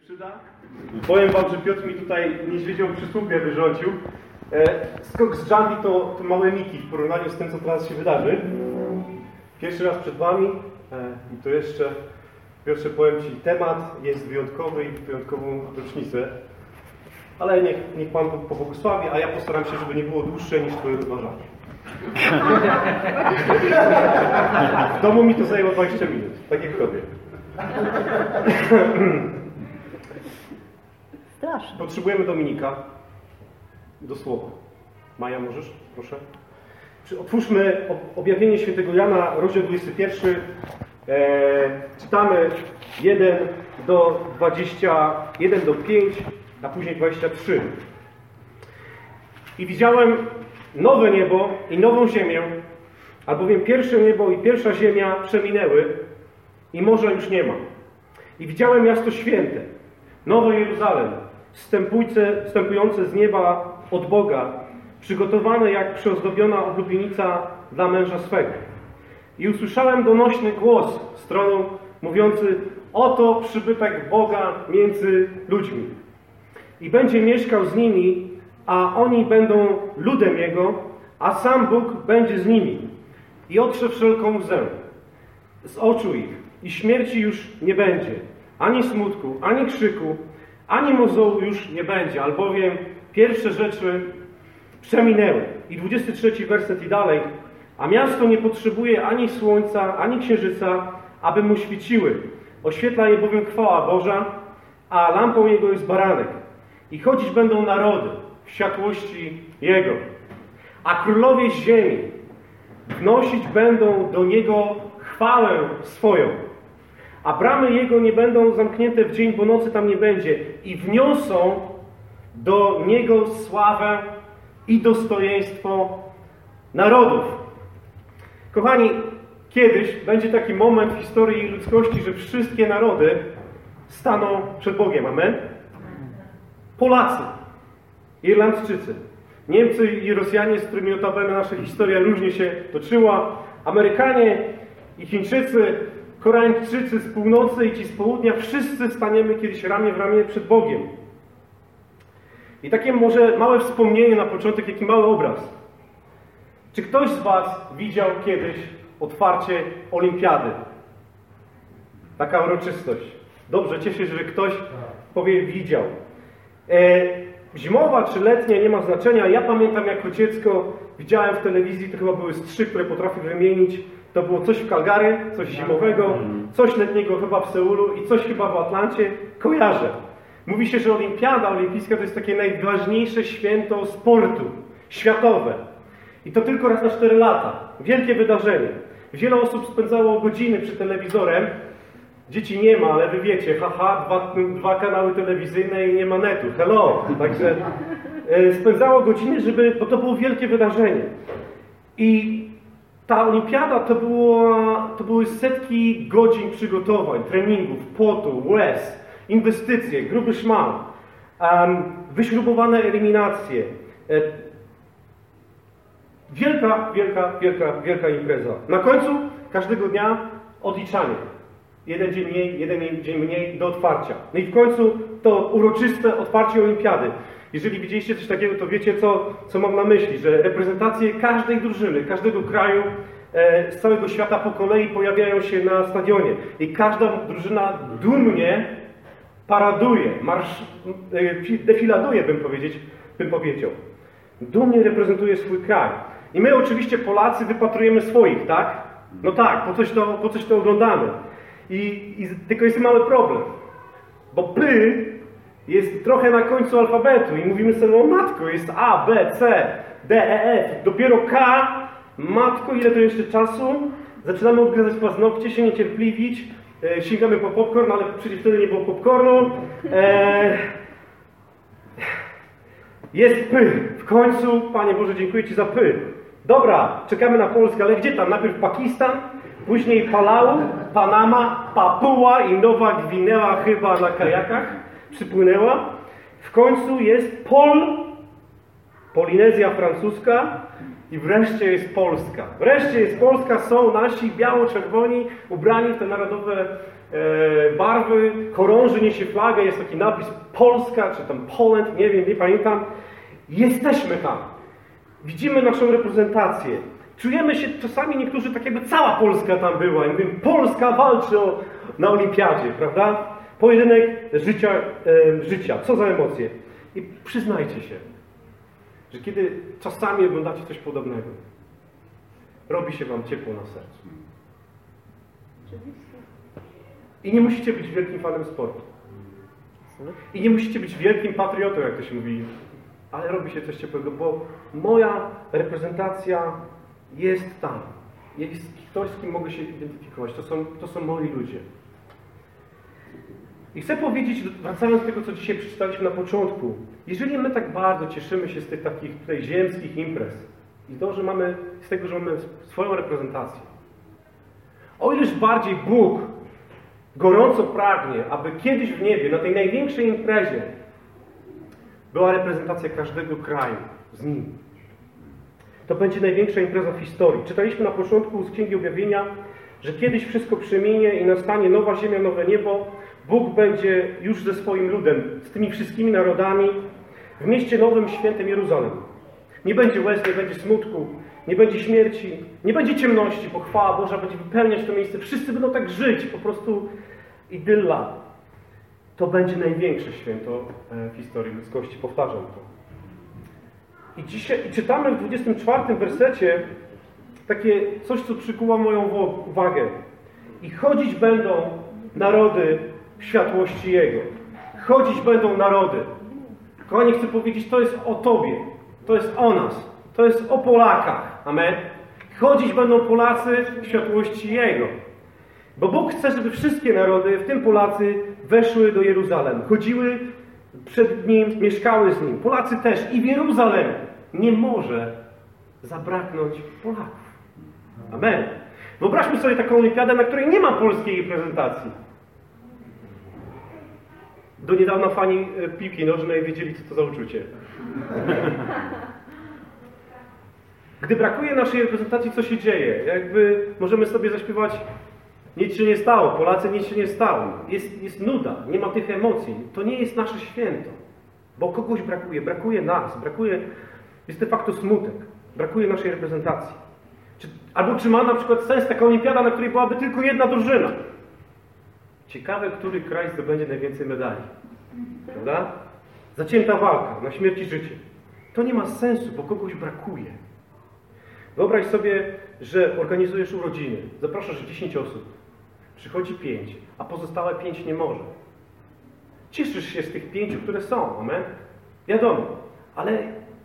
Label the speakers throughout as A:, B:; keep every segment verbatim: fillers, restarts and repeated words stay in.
A: przyda. Powiem wam, że Piotr mi tutaj niedźwiedzią przysługę wyrządził. E, skok z Dżandi to, to małe miki w porównaniu z tym, co teraz się wydarzy. Pierwszy raz przed wami e, i to jeszcze, pierwsze powiem ci, temat jest wyjątkowy i w wyjątkową rocznicę. Ale niech, niech Pan pobłogosławi, a ja postaram się, żeby nie było dłuższe niż twoje rozważanie. W domu mi to zajęło dwadzieścia minut, tak jak tobie.
B: Strasznie.
A: Potrzebujemy Dominika do słowa. Maja, możesz? Proszę. Otwórzmy objawienie świętego Jana, rozdział dwudziesty pierwszy. Eee, czytamy jeden do dwudziestego, jeden do pięciu, a później dwudziestego trzeciego. I widziałem nowe niebo i nową ziemię, albowiem pierwsze niebo i pierwsza ziemia przeminęły i morza już nie ma. I widziałem miasto święte, Nowe Jeruzalem, wstępujące z nieba od Boga, przygotowane jak przyozdobiona oblubienica dla męża swego. I usłyszałem donośny głos stroną mówiący: oto przybytek Boga między ludźmi. I będzie mieszkał z nimi, a oni będą ludem Jego, a sam Bóg będzie z nimi. I otrze wszelką łzę z oczu ich i śmierci już nie będzie, ani smutku, ani krzyku, ani mozołu już nie będzie, albowiem pierwsze rzeczy przeminęły. I dwudziesty trzeci werset i dalej. A miasto nie potrzebuje ani słońca, ani księżyca, aby mu świeciły. Oświetla je bowiem chwała Boża, a lampą jego jest baranek. I chodzić będą narody w światłości Jego. A królowie ziemi wnosić będą do Niego chwałę swoją. A bramy Jego nie będą zamknięte w dzień, bo nocy tam nie będzie. I wniosą do Niego sławę i dostojeństwo narodów. Kochani, kiedyś będzie taki moment w historii ludzkości, że wszystkie narody staną przed Bogiem. Amen? Polacy, Irlandczycy, Niemcy i Rosjanie, z którymi notabene nasza historia różnie się toczyła, Amerykanie i Chińczycy, Koreańczycy z północy i ci z południa, wszyscy staniemy kiedyś ramię w ramię przed Bogiem. I takie może małe wspomnienie na początek, taki mały obraz. Czy ktoś z was widział kiedyś otwarcie olimpiady? Taka uroczystość. Dobrze, cieszę się, że ktoś powie widział. E, zimowa czy letnia, nie ma znaczenia. Ja pamiętam jako dziecko, widziałem w telewizji, to chyba były z trzy, które potrafię wymienić. To było coś w Calgary, coś zimowego, coś letniego chyba w Seulu i coś chyba w Atlancie. Kojarzę. Mówi się, że olimpiada olimpijska to jest takie najważniejsze święto sportu światowe. I to tylko raz na cztery lata. Wielkie wydarzenie. Wiele osób spędzało godziny przed telewizorem. Dzieci nie ma, ale wy wiecie, haha, dwa, dwa kanały telewizyjne i nie ma netu. Hello! Także e, spędzało godziny, żeby, bo to było wielkie wydarzenie. I ta olimpiada to, było, to były setki godzin przygotowań, treningów, potu, łez, inwestycje, gruby szmal, um, wyśrubowane eliminacje. E, wielka, wielka, wielka, wielka impreza. Na końcu każdego dnia odliczanie. Jeden dzień mniej, jeden dzień mniej do otwarcia. No i w końcu to uroczyste otwarcie olimpiady. Jeżeli widzieliście coś takiego, to wiecie, co, co mam na myśli, że reprezentacje każdej drużyny, każdego kraju e, z całego świata po kolei pojawiają się na stadionie. I każda drużyna dumnie paraduje, marsz, e, defiladuje, bym, powiedzieć, bym powiedział. Dumnie reprezentuje swój kraj. I my oczywiście, Polacy, wypatrujemy swoich, tak? No tak, po coś to, po coś to oglądamy. I, i tylko jest mały problem, bo P jest trochę na końcu alfabetu i mówimy sobie: o matko, jest A, B, C, D, E, F, dopiero K, matko, ile to jeszcze czasu? Zaczynamy odgryzać paznokcie, się niecierpliwić, e, sięgamy po popcorn, ale przecież wtedy nie było popcornu. E, jest P, w końcu, Panie Boże, dziękuję Ci za P. Dobra, czekamy na Polskę, ale gdzie tam? Najpierw Pakistan, później Palau, Panama, Papua i Nowa Gwinea chyba na kajakach przypłynęła. W końcu jest Pol, Polinezja francuska i wreszcie jest Polska. Wreszcie jest Polska, są nasi biało-czerwoni ubrani w te narodowe e, barwy, chorąży niesie flagę, jest taki napis Polska, czy tam Poland, nie wiem, nie pamiętam. Jesteśmy tam. Widzimy naszą reprezentację. Czujemy się czasami niektórzy tak jakby cała Polska tam była. I mówię, Polska walczy o, na olimpiadzie, prawda? Pojedynek życia, e, życia. Co za emocje. I przyznajcie się, że kiedy czasami oglądacie coś podobnego, robi się wam ciepło na sercu. I nie musicie być wielkim fanem sportu. I nie musicie być wielkim patriotą, jak to się mówi. Ale robi się coś ciepłego, bo moja reprezentacja jest tam. Jest ktoś, z kim mogę się identyfikować. To są, to są moi ludzie. I chcę powiedzieć, wracając do tego, co dzisiaj przeczytaliśmy na początku, jeżeli my tak bardzo cieszymy się z tych takich tutaj ziemskich imprez i to, że mamy, z tego, że mamy swoją reprezentację, o ileż bardziej Bóg gorąco pragnie, aby kiedyś w niebie, na tej największej imprezie, była reprezentacja każdego kraju z nim. To będzie największa impreza w historii. Czytaliśmy na początku z Księgi Objawienia, że kiedyś wszystko przeminie i nastanie nowa ziemia, nowe niebo. Bóg będzie już ze swoim ludem, z tymi wszystkimi narodami, w mieście nowym, świętym Jeruzalem. Nie będzie łez, nie będzie smutku, nie będzie śmierci, nie będzie ciemności, bo chwała Boża będzie wypełniać to miejsce. Wszyscy będą tak żyć, po prostu idylla. To będzie największe święto w historii ludzkości, powtarzam to. I dzisiaj i czytamy w dwudziestym czwartym wersecie takie coś, co przykuła moją uwagę. I chodzić będą narody w światłości Jego. Chodzić będą narody. Kochani, chcę powiedzieć, to jest o Tobie. To jest o nas. To jest o Polakach. Amen. Chodzić będą Polacy w światłości Jego. Bo Bóg chce, żeby wszystkie narody, w tym Polacy, weszły do Jeruzalem. Chodziły przed Nim, mieszkały z Nim. Polacy też. I w Jeruzalemie nie może zabraknąć Polaków. Amen. Wyobraźmy sobie taką olimpiadę, na której nie ma polskiej reprezentacji. Do niedawna fani piłki nożnej wiedzieli, co to za uczucie. Gdy brakuje naszej reprezentacji, co się dzieje? Jakby możemy sobie zaśpiewać, nic się nie stało, Polacy, nic się nie stało. Jest, jest nuda, nie ma tych emocji. To nie jest nasze święto. Bo kogoś brakuje, brakuje nas, brakuje, jest de facto smutek. Brakuje naszej reprezentacji. Czy, albo czy ma na przykład sens taka olimpiada, na której byłaby tylko jedna drużyna? Ciekawe, który kraj zdobędzie najwięcej medali. Prawda? Zacięta walka, na śmierć i życie. To nie ma sensu, bo kogoś brakuje. Wyobraź sobie, że organizujesz urodziny. Zapraszasz dziesięć osób. Przychodzi pięć, a pozostałe pięć nie może. Cieszysz się z tych pięciu, które są. Amen? Wiadomo. Ale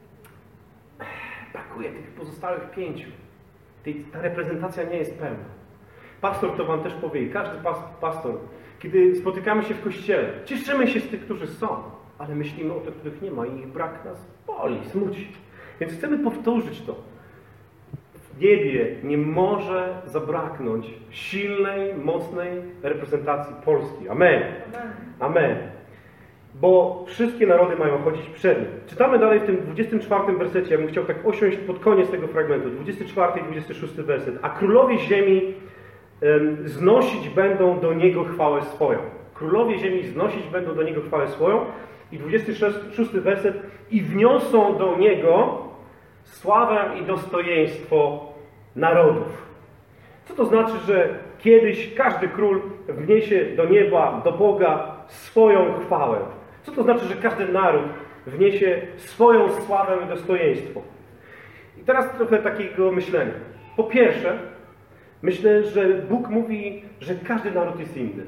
A: brakuje tych pozostałych pięciu. Ta reprezentacja nie jest pełna. Pastor to wam też powie. Każdy pastor, kiedy spotykamy się w kościele, cieszymy się z tych, którzy są, ale myślimy o tych, których nie ma i ich brak nas boli, smuci. Więc chcemy powtórzyć to. W niebie nie może zabraknąć silnej, mocnej reprezentacji Polski. Amen. Amen. Bo wszystkie narody mają chodzić przed nim. Czytamy dalej w tym dwudziestym czwartym wersecie. Ja bym chciał tak osiąść pod koniec tego fragmentu. dwudziesty czwarty i dwudziesty szósty werset. A królowie ziemi um, znosić będą do Niego chwałę swoją. Królowie ziemi znosić będą do Niego chwałę swoją. I dwudziesty szósty werset. I wniosą do Niego sławę i dostojeństwo narodów. Co to znaczy, że kiedyś każdy król wniesie do nieba, do Boga swoją chwałę? Co to znaczy, że każdy naród wniesie swoją sławę i dostojeństwo? I teraz trochę takiego myślenia. Po pierwsze, myślę, że Bóg mówi, że każdy naród jest inny.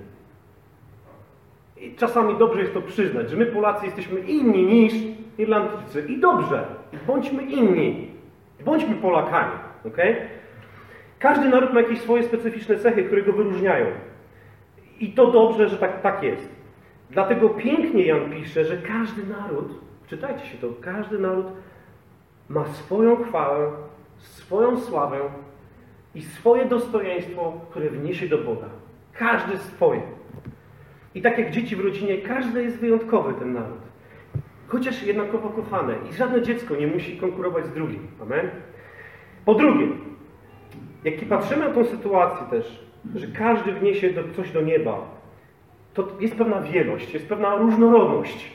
A: I czasami dobrze jest to przyznać, że my Polacy jesteśmy inni niż Irlandczycy. I dobrze, bądźmy inni. Bądźmy Polakami. Okay? Każdy naród ma jakieś swoje specyficzne cechy, które go wyróżniają. I to dobrze, że tak, tak jest. Dlatego pięknie Jan pisze, że każdy naród, czytajcie się to, każdy naród ma swoją chwałę, swoją sławę i swoje dostojeństwo, które wniesie do Boga. Każdy swoje. I tak jak dzieci w rodzinie, każdy jest wyjątkowy, ten naród. Chociaż jednakowo kochane. I żadne dziecko nie musi konkurować z drugim. Amen? Po drugie, jak patrzymy na tą sytuację też, że każdy wniesie do, coś do nieba. To jest pewna wielość, jest pewna różnorodność,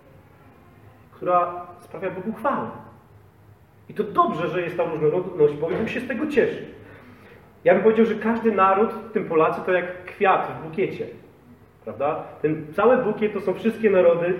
A: która sprawia Bogu chwałę. I to dobrze, że jest ta różnorodność, bo Bóg się z tego cieszy. Ja bym powiedział, że każdy naród, w tym Polacy, to jak kwiat w bukiecie. Prawda? Ten cały bukiet to są wszystkie narody.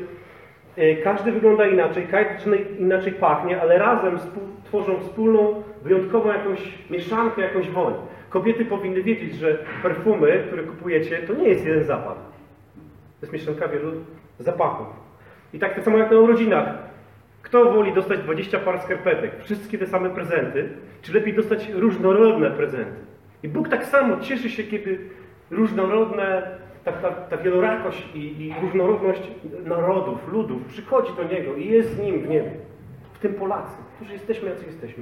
A: Każdy wygląda inaczej, każdy inaczej pachnie, ale razem tworzą wspólną, wyjątkową jakąś mieszankę, jakąś woń. Kobiety powinny wiedzieć, że perfumy, które kupujecie, to nie jest jeden zapach. To jest mieszanka wielu zapachów. I tak samo jak na urodzinach. Kto woli dostać dwadzieścia par skarpetek, wszystkie te same prezenty, czy lepiej dostać różnorodne prezenty? I Bóg tak samo cieszy się, kiedy różnorodne, ta, ta, ta wielorakość i, i różnorodność narodów, ludów przychodzi do Niego i jest z Nim w niebie. W tym Polacy, którzy jesteśmy, jacy jesteśmy.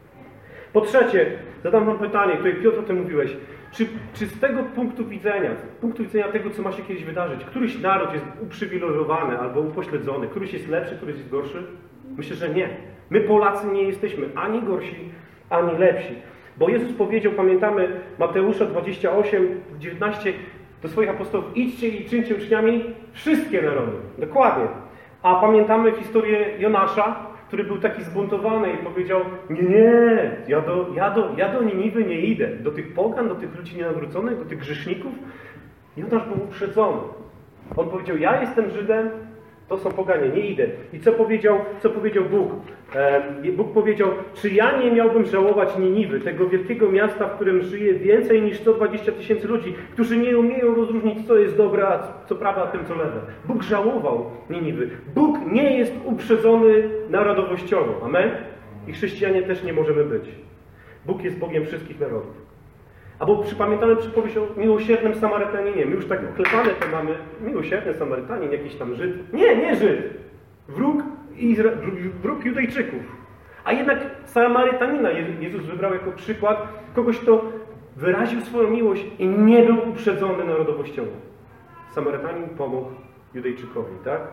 A: Po trzecie, zadam Wam pytanie, tutaj Piotr o tym mówiłeś. Czy, czy z tego punktu widzenia, z punktu widzenia tego, co ma się kiedyś wydarzyć, któryś naród jest uprzywilejowany albo upośledzony, któryś jest lepszy, któryś jest gorszy? Myślę, że nie. My Polacy nie jesteśmy ani gorsi, ani lepsi. Bo Jezus powiedział, pamiętamy Mateusza dwadzieścia osiem, dziewiętnaście, do swoich apostołów: idźcie i czyńcie uczniami wszystkie narody. Dokładnie. A pamiętamy historię Jonasza, który był taki zbuntowany i powiedział: nie, nie, ja do, ja do, ja do Niniwy nie idę. Do tych pogan, do tych ludzi nienawróconych, do tych grzeszników. Jonasz był uprzedzony. On powiedział: ja jestem Żydem, to są poganie, nie idę. I co powiedział, co powiedział Bóg? E, Bóg powiedział: czy ja nie miałbym żałować Niniwy, tego wielkiego miasta, w którym żyje więcej niż sto dwadzieścia tysięcy ludzi, którzy nie umieją rozróżnić, co jest dobre, a co prawe, a tym, co lewe. Bóg żałował Niniwy. Bóg nie jest uprzedzony narodowościowo. Amen? I chrześcijanie też nie możemy być. Bóg jest Bogiem wszystkich narodów. Albo przypamiętamy przypowieść o miłosiernym Samarytaninie. My już tak uklepane to mamy. Miłosierny Samarytanin, jakiś tam Żyd. Nie, nie Żyd. Wróg, Izra... Wróg Judejczyków. A jednak Samarytanina Jezus wybrał jako przykład kogoś, kto wyraził swoją miłość i nie był uprzedzony narodowościowo. Samarytanin pomógł Judejczykowi, tak?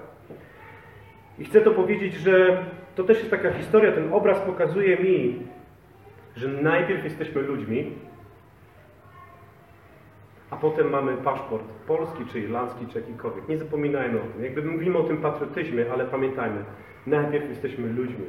A: I chcę to powiedzieć, że to też jest taka historia, ten obraz pokazuje mi, że najpierw jesteśmy ludźmi, a potem mamy paszport polski, czy irlandzki, czy jakikolwiek. Nie zapominajmy o tym. Jakby mówimy o tym patriotyzmie, ale pamiętajmy, najpierw jesteśmy ludźmi.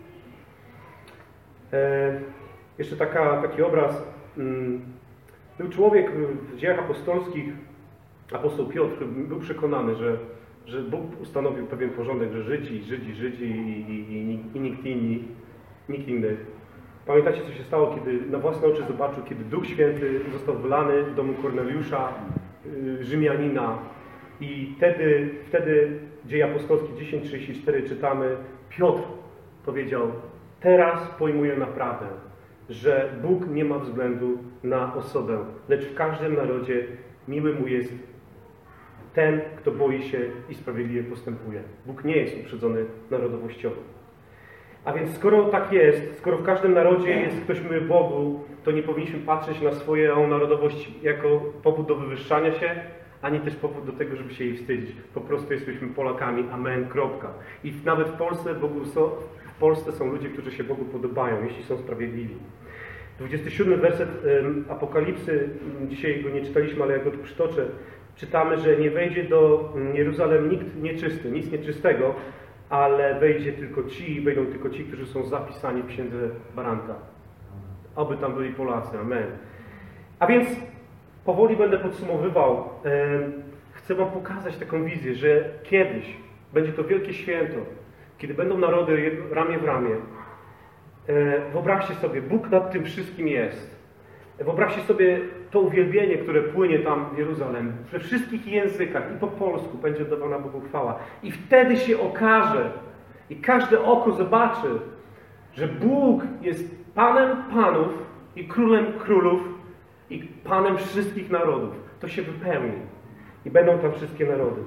A: E, jeszcze taka, taki obraz. Mm, był człowiek w dziejach apostolskich, apostoł Piotr, był przekonany, że, że Bóg ustanowił pewien porządek, że Żydzi, Żydzi, Żydzi i, i, i, i nikt inni, nikt inny. Pamiętacie, co się stało, kiedy na własne oczy zobaczył, kiedy Duch Święty został wylany w domu Korneliusza, yy, Rzymianina. I wtedy, wtedy Dzieje Apostolskie dziesięć trzydzieści cztery czytamy: Piotr powiedział: teraz pojmuję naprawdę, że Bóg nie ma względu na osobę, lecz w każdym narodzie miły mu jest ten, kto boi się i sprawiedliwie postępuje. Bóg nie jest uprzedzony narodowościowo. A więc skoro tak jest, skoro w każdym narodzie jest ktoś miły Bogu, to nie powinniśmy patrzeć na swoją narodowość jako powód do wywyższania się, ani też powód do tego, żeby się jej wstydzić. Po prostu jesteśmy Polakami. Amen. Kropka. I nawet w Polsce, Bogu są, w Polsce są ludzie, którzy się Bogu podobają, jeśli są sprawiedliwi. dwudziesty siódmy werset um, Apokalipsy, dzisiaj go nie czytaliśmy, ale ja go tu przytoczę. Czytamy, że nie wejdzie do Jeruzalem nikt nieczysty, nic nieczystego, ale wejdzie tylko ci, wejdą tylko ci, którzy są zapisani w Księdze Baranka. Oby tam byli Polacy. Amen. A więc powoli będę podsumowywał. Chcę wam pokazać taką wizję, że kiedyś będzie to wielkie święto, kiedy będą narody ramię w ramię. Wyobraźcie sobie, Bóg nad tym wszystkim jest. Wyobraźcie sobie to uwielbienie, które płynie tam w Jeruzalem. We wszystkich językach i po polsku będzie oddawana Bogu chwała. I wtedy się okaże i każde oko zobaczy, że Bóg jest Panem Panów i Królem Królów i Panem wszystkich narodów. To się wypełni. I będą tam wszystkie narody.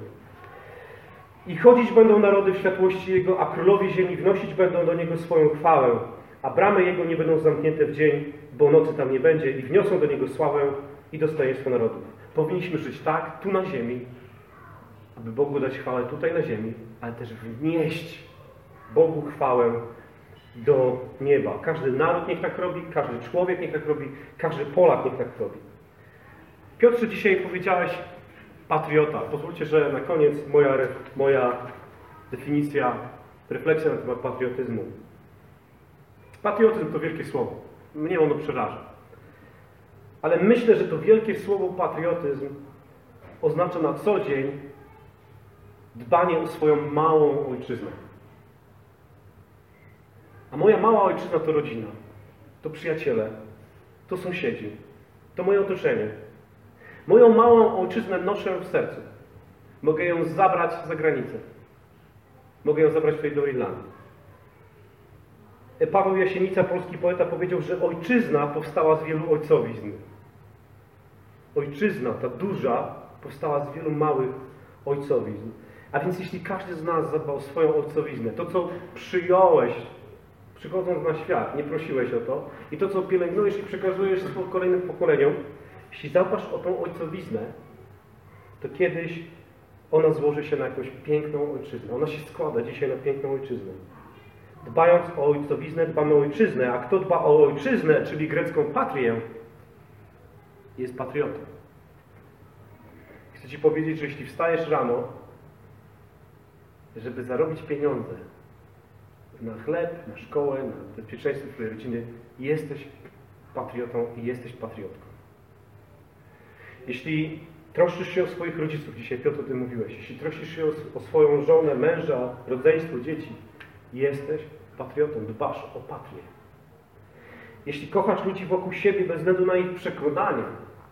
A: I chodzić będą narody w światłości Jego, a królowie ziemi wnosić będą do Niego swoją chwałę. A bramy Jego nie będą zamknięte w dzień, bo nocy tam nie będzie, i wniosą do Niego sławę i dostojeństwo narodów. Powinniśmy żyć tak, tu na ziemi, aby Bogu dać chwałę tutaj na ziemi, ale też wnieść Bogu chwałę do nieba. Każdy naród niech tak robi, każdy człowiek niech tak robi, każdy Polak niech tak robi. Piotrze, dzisiaj powiedziałeś patriota. Pozwólcie, że na koniec moja, moja definicja, refleksja na temat patriotyzmu. Patriotyzm to wielkie słowo. Mnie ono przeraża. Ale myślę, że to wielkie słowo patriotyzm oznacza na co dzień dbanie o swoją małą ojczyznę. A moja mała ojczyzna to rodzina, to przyjaciele, to sąsiedzi, to moje otoczenie. Moją małą ojczyznę noszę w sercu. Mogę ją zabrać za granicę. Mogę ją zabrać tutaj do Irlandii. Paweł Jasienica, polski poeta, powiedział, że ojczyzna powstała z wielu ojcowizn. Ojczyzna, ta duża, powstała z wielu małych ojcowizn. A więc jeśli każdy z nas zadba o swoją ojcowiznę, to co przyjąłeś, przychodząc na świat, nie prosiłeś o to, i to co pielęgnujesz i przekazujesz kolejnym pokoleniom, jeśli zadbasz o tą ojcowiznę, to kiedyś ona złoży się na jakąś piękną ojczyznę. Ona się składa dzisiaj na piękną ojczyznę. Dbając o ojcowiznę, dbamy o ojczyznę, a kto dba o ojczyznę, czyli grecką patrię, jest patriotą. Chcę Ci powiedzieć, że jeśli wstajesz rano, żeby zarobić pieniądze na chleb, na szkołę, na bezpieczeństwo Twojej rodziny, jesteś patriotą i jesteś patriotką. Jeśli troszczysz się o swoich rodziców, dzisiaj Piotr o tym mówiłeś, jeśli troszczysz się o, o swoją żonę, męża, rodzeństwo, dzieci, jesteś patriotą, dbasz o patrię. Jeśli kochasz ludzi wokół siebie bez względu na ich przekonania,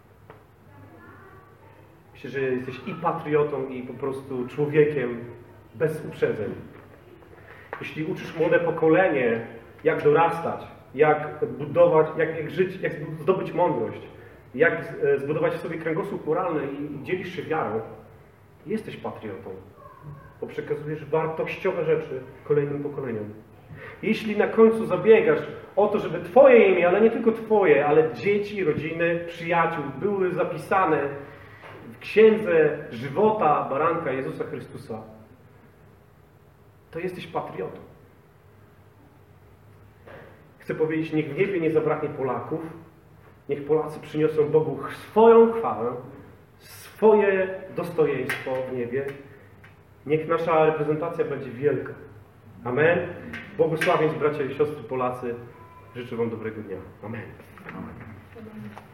A: myślę, że jesteś i patriotą, i po prostu człowiekiem bez uprzedzeń. Jeśli uczysz młode pokolenie, jak dorastać, jak budować, jak, jak żyć, jak zdobyć mądrość, jak zbudować w sobie kręgosłup moralny i, i dzielisz się wiarą, jesteś patriotą, bo przekazujesz wartościowe rzeczy kolejnym pokoleniom. Jeśli na końcu zabiegasz o to, żeby Twoje imię, ale nie tylko Twoje, ale dzieci, rodziny, przyjaciół były zapisane w księdze żywota baranka Jezusa Chrystusa, to jesteś patriotą. Chcę powiedzieć, niech w niebie nie zabraknie Polaków, niech Polacy przyniosą Bogu swoją chwałę, swoje dostojeństwo w niebie. Niech nasza reprezentacja będzie wielka. Amen. Błogosławień bracia i siostry Polacy. Życzę Wam dobrego dnia. Amen. Amen.